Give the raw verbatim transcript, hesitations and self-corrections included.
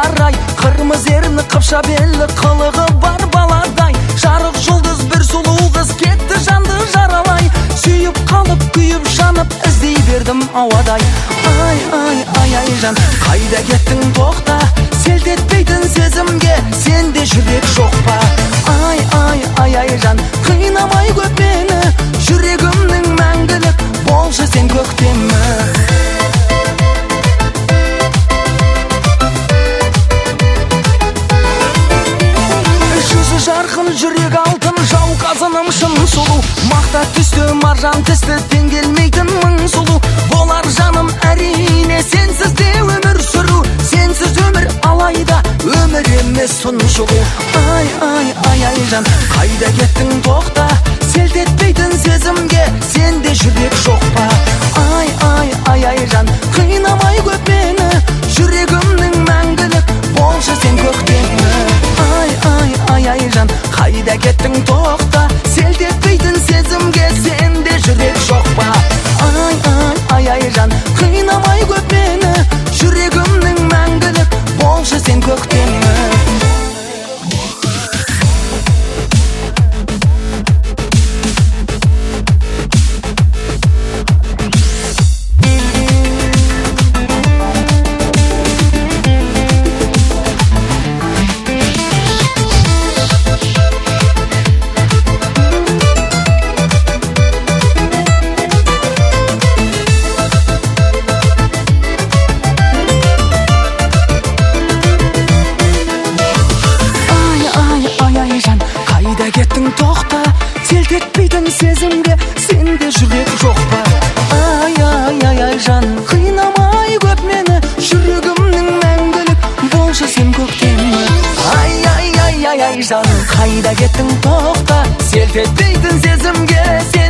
арай, кырмызы эрни капша белли кылыгы бар баладай. Жарык жұлдыз бір сұлу қыз кетті жанды жаралай. Сүйіп қалып күйіп жанып іздей бердім ауадай. Ай ай ай ай жан, қайда кеттің тоқта, селт етпейтін сезімге сенде жүрек жоқ па? Ай ай ай ай жан, қинамай көп мені, жүрегімнің мәңгілік болшы сен көктемі. Жүзі жарқын жүрек алтын, жау қазыным шын сұлу, мақта түсті маржан тісті теңгелмейтін мың сұлу. Болар жаным әрине сенсіз де өмір сүру, сенсіз өмір алайда өмір емес сұншылу. Ай ай ай ай жан, қайда кеттің тоқта, селт етпейтін сезімге сенде жүрек жоқ па? Ай ай ай ай жан, қинамай көп мені, жүрегімнің мәңгілік болшы сен көктемі. Ай ай ай ай жан, қайда кеттің тоқта, селт етпейтін сезімге сенде жүрек жоқ па? Ай ай ай ай жан, қинамай көп мені, жүрегімнің мәңгілік болшы сен көктемі. Кеттің тоқта, селт етпейтін сезімге сенде жүрек жоқ па? Ай ай ай ай жан, қинамай көп мені, жүрегімнің мәңгілік болшы сен көктемі. Ай ай ай ай ай жан, қайда кеттің тоқта, селт етпейтін сезімге сен